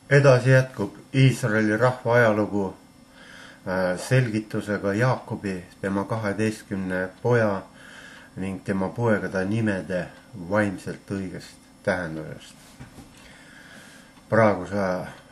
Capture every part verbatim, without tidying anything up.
Edasi jätkub Iisraeli rahva ajalugu selgitusega Jaakobi, tema kaheteistkümne poja ning tema poegade nimede vaimselt õigest tähendusest. Praeguse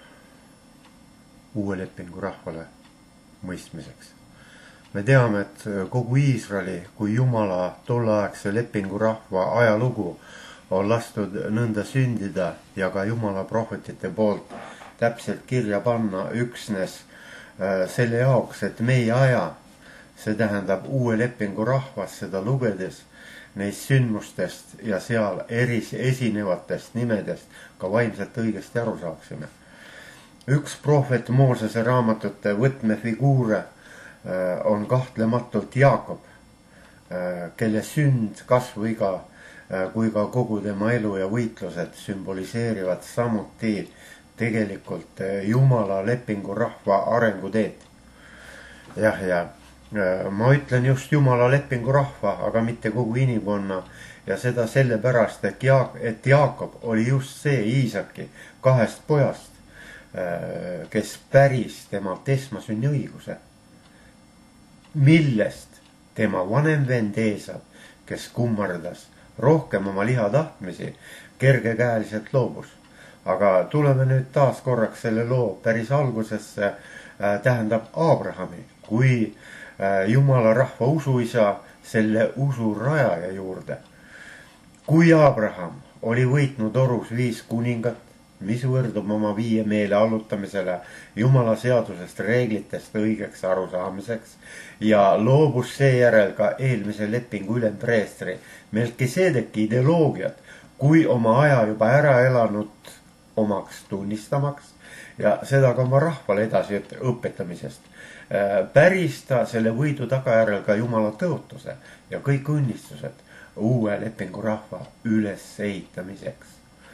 uue lepingu rahvale mõistmiseks. Me teame, et kogu Iisraeli kui Jumala tolleaegse lepingu rahva ajalugu on lastud nõnda sündida ja ka Jumala prohvetite poolt täpselt kirja panna üksnes selle jaoks, et meie aja, see tähendab uue lepingu rahvas seda lugedes neist sündmustest ja seal eris esinevatest nimedest ka vaimselt õigesti aru saaksime. Üks prohvet Moosese raamatute võtmefiguure on kahtlematult Jaakob, kelle sünd, kasvuiga kui ka kogu tema elu ja võitlused sümboliseerivad samuti tegelikult Jumala lepingu rahva arenguteed. Jah, ja ma ütlen just Jumala lepingu rahva, aga mitte kogu inimkonna ja seda sellepärast, et, Jaak, et Jaakob oli just see Iisaki kahest pojast, kes päris temalt esmasünni õiguse, millest tema vanem vend Eesav, kes kummardas rohkem oma liha tahtmisi, kergekäeliselt loobus. Aga tuleme nüüd taas korraks selle loo päris algusesse, tähendab Abrahami, kui Jumala rahva usuisa selle usu rajaja juurde. Kui Abraham oli võitnud orus viis kuningat, mis võrdub oma viie meele allutamisele Jumala seadusest reeglitest õigeks arusaamiseks ja loobus seejärel ka eelmise lepingu ülempreestri Melkisedeki ideoloogiat, kui oma aja juba ära elanud omaks tunnistamaks ja seda ka oma rahvale edasi õpetamisest. Päris ta selle võidu tagajärel ka Jumala tõotuse ja kõik õnnistused uue lepingu rahva üles ehitamiseks.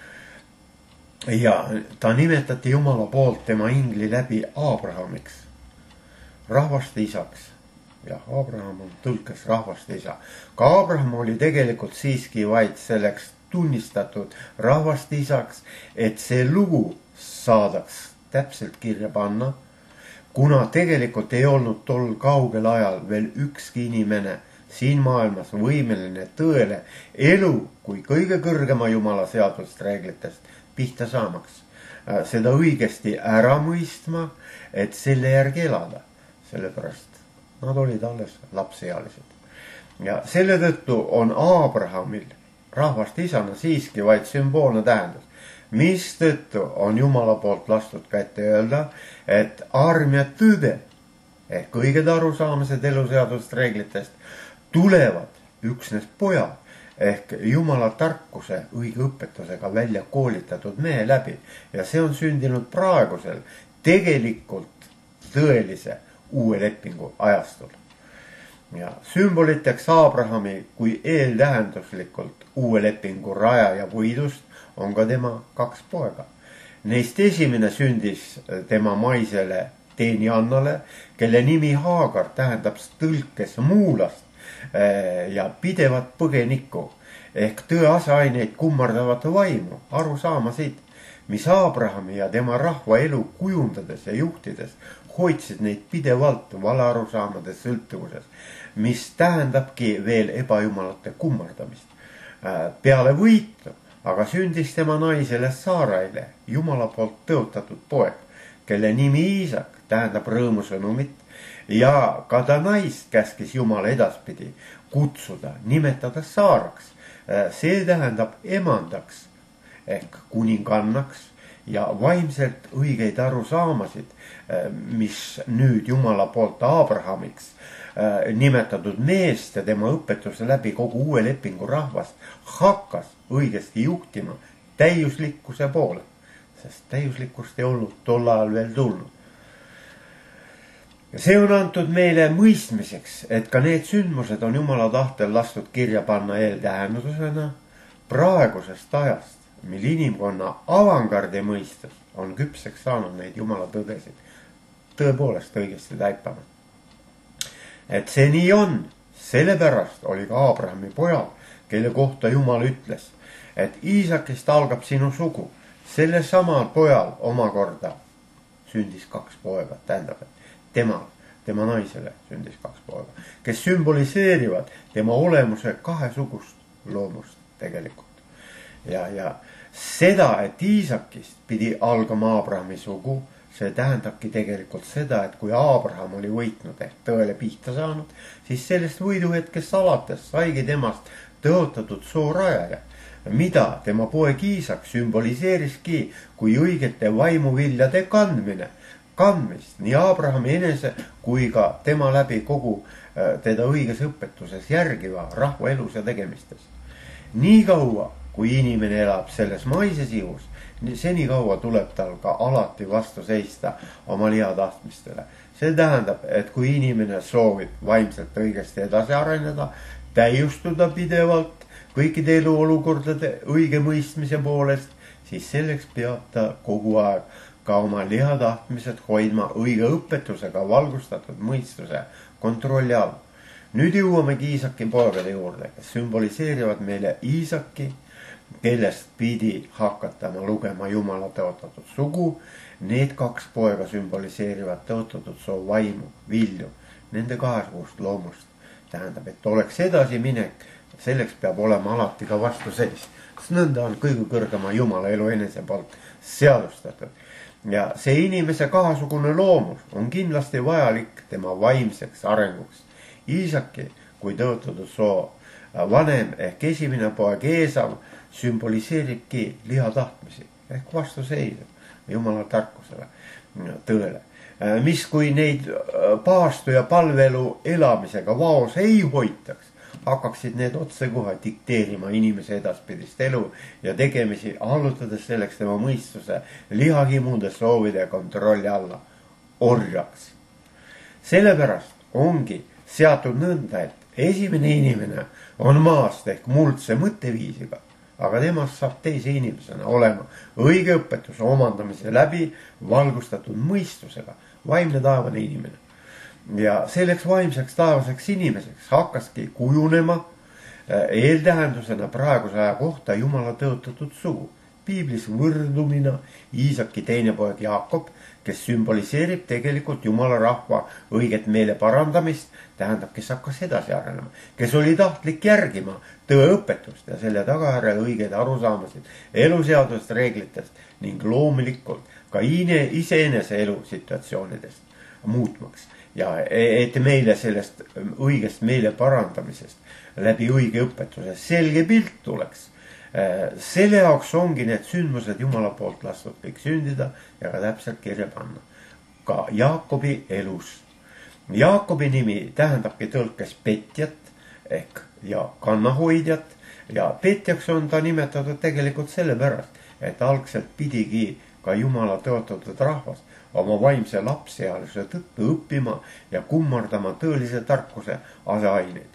Ja ta nimetati Jumala poolt tema ingli läbi Abrahamiks, rahvaste isaks. Ja Abraham on tõlkes rahvaste isa. Ka Abraham oli tegelikult siiski vaid selleks tunnistatud rahvaste isaks, et see lugu saadaks täpselt kirja panna, kuna tegelikult ei olnud tol kaugel ajal veel ükski inimene siin maailmas võimeline tõele elu kui kõige kõrgema Jumala seadust reeglitest pihta saamaks. Seda õigesti ära mõistma, et selle järgi elada. Sellepärast nad olid alles lapseealised. Ja selle tõttu on Abrahamil rahvast isana siiski vaid sümboolne tähendus, mis tõttu on Jumala poolt lastud kätte öelda, et arm ja tõde ehk õiged arusaamised eluseadust reeglitest tulevad üksnes pojad ehk Jumala tarkuse õige õpetusega välja koolitatud mehe läbi ja see on sündinud praegusel tegelikult tõelise uue lepingu ajastul. Ja sümboliteks Abrahami kui eeltähenduslikult uue lepingu raja ja võidust on ka tema kaks poega. Neist esimene sündis tema maisele Teeniannale, kelle nimi Haagar tähendab tõlkes muulast ja pidevat põgenikku ehk tõe aseaineid kummardavat vaimu, aru saamasid, mis Abrahami ja tema rahva elu kujundades ja juhtides hoidsid neid pidevalt valearusaamade sõltuvuses, mis tähendabki veel ebajumalate kummardamist. Peale võitu aga sündis tema naisele Saaraile Jumala poolt tõotatud poeg, kelle nimi Iisak tähendab rõõmusõnumit ja ka ta naist käskis Jumal edaspidi kutsuda, nimetada Saaraks. See tähendab emandaks ehk kuningannaks ja vaimselt õigeid arusaamasid, mis nüüd Jumala poolt Abrahamiks nimetatud meest ja tema õpetuse läbi kogu uue lepingu rahvast hakkas õigesti juhtima täiuslikkuse poole, sest täiuslikkust ei olnud tol ajal veel tulnud. Ja see on antud meile mõistmiseks, et ka need sündmused on Jumala tahtel lastud kirja panna eeltähendusena praegusest ajast, mil inimkonna avangardi mõistus on küpseks saanud neid Jumala tõdesid tõepoolest õigesti täipama. Et see nii on, sellepärast oli ka Abrahami pojal, kelle kohta Jumal ütles, et Iisakist algab sinu sugu, Selle samal pojal omakorda sündis kaks poega, tähendab, et temal, tema naisele sündis kaks poega, kes sümboliseerivad tema olemuse kahesugust loomust tegelikult. Ja, ja seda, et Iisakist pidi algama Abrahami sugu, see tähendabki tegelikult seda, et kui Abraham oli võitnud ehk tõele pihta saanud, siis sellest võiduhetkest alates saigi temast tõotatud soorajaja, mida tema poeg Iisak sümboliseeriski kui õigete vaimuviljade kandmine, kandmist nii Abrahami enese kui ka tema läbi kogu teda õiges õpetuses järgiva rahva elus ja tegemistes. Nii kaua, kui inimene elab selles maises ihus, senikaua tuleb tal ka alati vastu seista oma lihatahtmistele. See tähendab, et kui inimene soovib vaimselt õigesti edasi areneda, täiustuda pidevalt kõikide eluolukordade õige mõistmise poolest, siis selleks peab ta kogu aeg ka oma lihatahtmised hoidma õige õpetusega valgustatud mõistuse kontrolli all. Nüüd jõuamegi Iisaki poegade juurde, kes sümboliseerivad meile Iisaki, kellest pidi hakatama lugema Jumala tõotatud sugu. Need kaks poega sümboliseerivad tõotatud soo vaimu, vilju, nende kahesugust loomust. Tähendab, et oleks edasi minek, selleks peab olema alati ka vastuseis. Sest nõnda on kõige kõrgema Jumala elu enese poolt seadustatud. Ja see inimese kahesugune loomus on kindlasti vajalik tema vaimseks arenguks. Iisaki, kui tõotatud soo vanem ehk esimene poeg Eesav, sümboliseeribki lihatahtmisi ehk vastuseisu Jumala tarkusele, tõele. Mis kui neid paastu ja palvelu elamisega vaos ei hoitaks, hakkaksid need otsekohe dikteerima inimese edaspidist elu ja tegemisi, allutades selleks tema mõistuse lihahimude soovide kontrolli alla orjaks. Sellepärast ongi seatud nõnda, et esimene inimene on maast ehk muldse mõtteviisiga, aga temast saab teise inimesena olema õige õpetuse omandamise läbi valgustatud mõistusega vaimne taevane inimene. Ja selleks vaimseks taevaseks inimeseks hakkaski kujunema eeltähendusena praeguse aja kohta Jumala tõotatud sugu. Piiblis võrdumina Iisaki teine poeg Jaakob, kes sümboliseerib tegelikult Jumala rahva õiget meele parandamist, tähendab, kes hakkas edasi arenema, kes oli tahtlik järgima tõeõpetust ja selle tagajärjel õigeid arusaamasid eluseadusest, reeglitest ning loomulikult ka iseenese elusituatsioonidest muutmaks. Ja et meile sellest õigest meele parandamisest läbi õige õpetuse selge pilt tuleks. Selle jaoks ongi need sündmused Jumala poolt lastud kõik sündida ja ka täpselt kirja panna. Ka Jaakobi elus. Jaakobi nimi tähendabki tõlkes petjat ehk ja kannahoidjat ja petjaks on ta nimetatud tegelikult sellepärast, et algselt pidigi ka Jumala tõotatud rahvas oma vaimse lapsealuse tõttu õppima ja kummardama tõelise tarkuse aseaineid.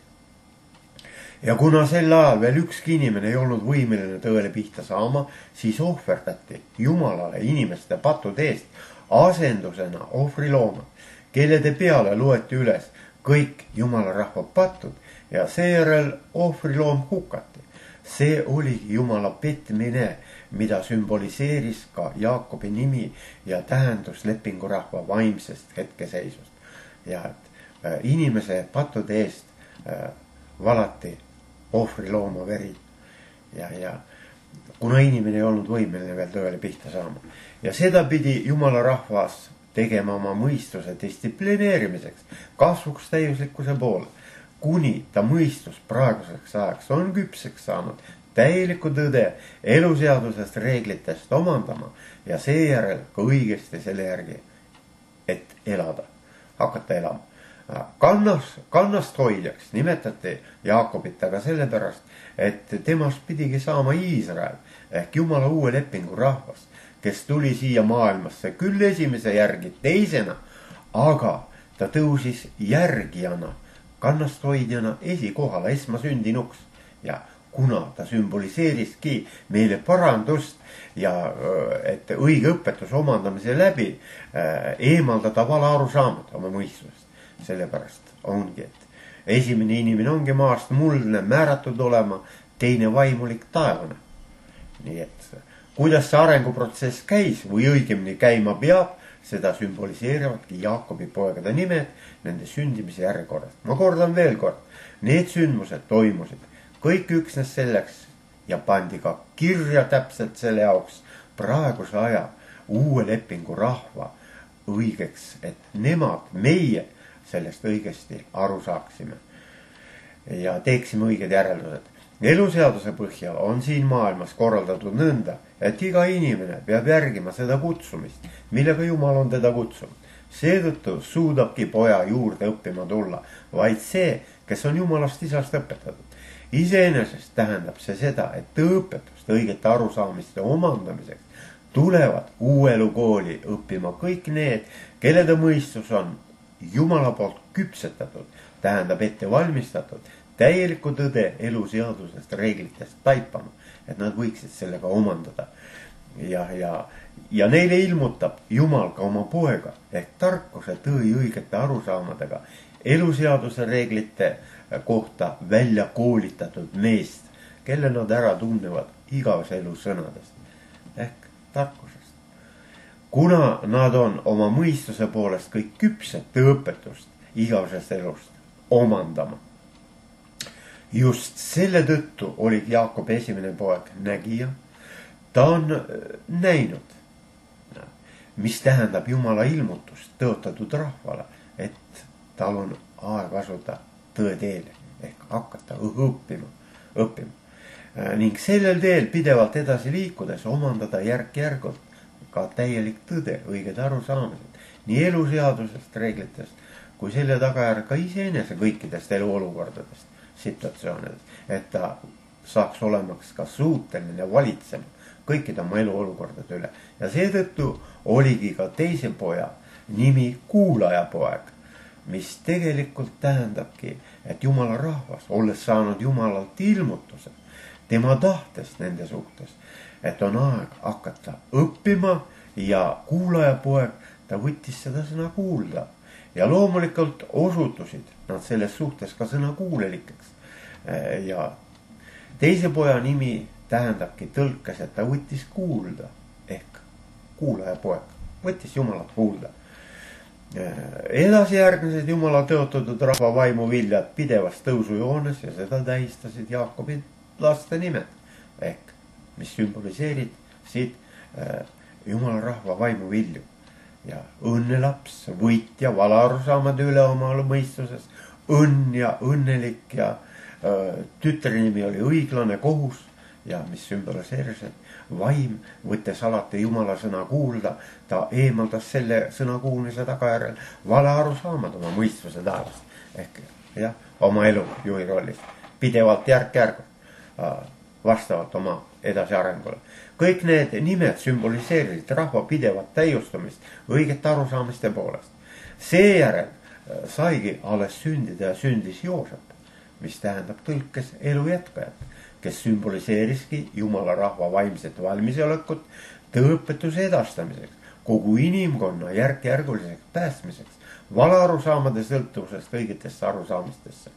Ja kuna sel ajal veel ükski inimene ei olnud võimeline tõele pihta saama, siis ohverdati Jumalale inimeste pattude eest asendusena ohvriloomad, kellede peale loeti üles kõik Jumala rahva patud ja seejärel ohvriloom hukati. See oligi Jumala petmine, mida sümboliseeris ka Jaakobi nimi ja tähendus lepingurahva vaimsest hetkeseisust. Ja et inimese pattude eest valati ohvrilooma veri ja, ja kuna inimene ei olnud võimeline veel tõele pihta saama. Ja seda pidi Jumala rahvas tegema oma mõistuse distsiplineerimiseks, kasvuks täiuslikkuse poole, kuni ta mõistus praeguseks ajaks on küpseks saanud täielikku tõde eluseadusest reeglitest omandama ja seejärel ka õigesti selle järgi, et elada, hakata elama. Kannas, kannast hoidjaks nimetati Jaakobit aga sellepärast, et temast pidigi saama Iisrael ehk Jumala uue lepingu rahvas, kes tuli siia maailmasse küll esimese järgi teisena, aga ta tõusis järgijana, kannast hoidjana esikohale esmasündinuks ja kuna ta sümboliseeriski meile parandust ja et õige õpetus omandamise läbi eemaldada vale arusaamad oma mõistusest. Sellepärast ongi, et esimene inimene ongi maast muldne määratud olema, teine vaimulik taevane. Nii et kuidas see arenguprotsess käis või õigemini käima peab, seda sümboliseerivadki Jaakobi poegade nimed nende sündimise järjekorras. Ma kordan veel kord, need sündmused toimusid kõik üksnes selleks ja pandi ka kirja täpselt selle jaoks praeguse aja uue lepingu rahva õigeks, et nemad, meie sellest õigesti aru saaksime ja teeksime õiged järeldused. Eluseaduse põhjal on siin maailmas korraldatud nõnda, et iga inimene peab järgima seda kutsumist, millega Jumal on teda kutsunud. Seetõttu suudabki poja juurde õppima tulla vaid see, kes on Jumalast isast õpetatud. Iseenesest tähendab see seda, et õpetust õigete arusaamiste omandamiseks tulevad uuelukooli õppima kõik need, kellede mõistus on Jumala poolt küpsetatud, tähendab ette valmistatud, täielikku tõde eluseadusest, reeglitest taipama, et nad võiksid sellega omandada. Ja, ja, ja neile ilmutab Jumal ka oma poega ehk tarkuse tõi õigete arusaamadega eluseaduse reeglite kohta välja koolitatud meest, kelle nad ära tunnevad igavese elu sõnadest ehk tarkusest. Kuna nad on oma mõistuse poolest kõik küpsed õpetust igavesest elust omandama. Just selle tõttu oli Jaakob esimene poeg nägija. Ta on näinud, mis tähendab Jumala ilmutust tõotatud rahvale, et tal on aeg asuda tõe teele ehk hakata õppima, õppima. Ning sellel teel pidevalt edasi liikudes omandada järk-järgult ka täielik tõde, õiged arusaamised, nii eluseadusest, reeglitest, kui selle tagajärg ka iseenese kõikidest eluolukordadest, situatsioonidest, et ta saaks olemaks ka suuteline valitsema kõikide oma eluolukordade üle. Ja seetõttu oligi ka teise poja nimi kuulaja poeg, mis tegelikult tähendabki, et Jumala rahvas, olles saanud Jumalalt ilmutuse, tema tahtest nende suhtes, et on aeg hakata õppima ja kuulaja poeg, ta võttis seda sõna kuulda. Ja loomulikult osutusid nad selles suhtes ka sõna kuulelikeks. Ja teise poja nimi tähendabki tõlkes, et ta võttis kuulda ehk kuulaja poeg, võttis Jumalat kuulda. Edasi järgnesid Jumala tõotatud rahva vaimu viljad pidevas tõusujoones ja seda tähistasid Jaakobi laste nimed ehk mis sümboliseerid siit Jumala rahva vaimu vilju. Ja õnnelaps, võitja, valaarusaamade üle oma mõistuses, õnn ja õnnelik ja öö, tütre nimi oli õiglane kohus ja mis sümboliseeris, et vaim, võttes alati Jumala sõna kuulda, ta eemaldas selle sõna kuulmise tagajärjel valaarusaamad oma mõistuse taevast ehk jah, oma elu juhi rollist, pidevalt järk-järgult vastavalt oma edasi arengule. Kõik need nimed sümboliseerisid rahva pidevat täiustumist õigete arusaamiste poolest. Seejärel saigi alles sündida ja sündis Joosep, mis tähendab tõlkes elu jätkajat, kes sümboliseeriski Jumala rahva vaimset valmisolekut tõõpetuse edastamiseks, kogu inimkonna järk-järguliseks päästmiseks, valaarusaamade sõltuvusest õigetesse arusaamistesse.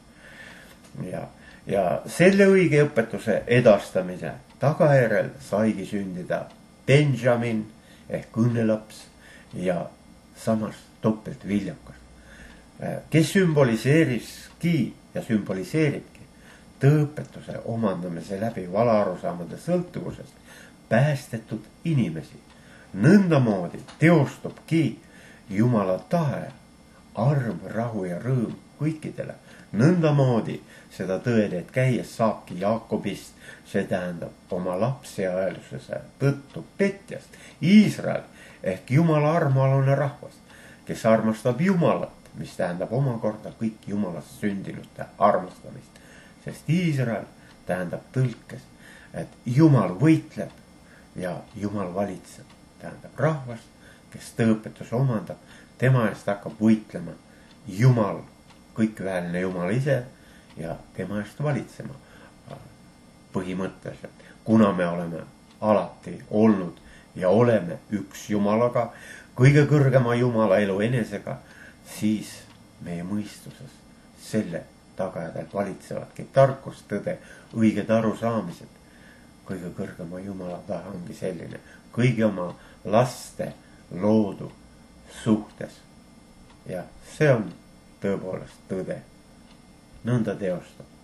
Ja, ja selle õige õpetuse edastamise tagajärel saigi sündida Benjamin ehk õnnelaps ja samas topelt viljakas, kes sümboliseeriski ja sümboliseeribki tõõpetuse omandamise läbi valaarusaamade sõltuvusest päästetud inimesi. Nõndamoodi teostubki Jumala tahe, arm, rahu ja rõõm kõikidele. Nõndamoodi seda tõedeed käies saabki Jaakobist, see tähendab oma lapseaelusese tõttu petjast, Iisrael ehk Jumala armualune rahvas, kes armastab Jumalat, mis tähendab omakorda kõik Jumalast sündinute armastamist. Sest Iisrael tähendab tõlkes, et Jumal võitleb ja Jumal valitseb. Tähendab rahvas, kes tõõpetuse omandab, tema eest hakkab võitlema Jumal, kõikväeline Jumal ise ja tema eest valitsema põhimõtteliselt. Kuna me oleme alati olnud ja oleme üks Jumalaga, kõige kõrgema Jumala elu enesega, siis meie mõistuses selle tagajärjel valitsevadki tarkus, tõde, õiged arusaamised kõige kõrgema Jumala tahe ongi selline, kõigi oma laste loodu suhtes. Ja see on tõepoolest tõde. Nõnda teostab.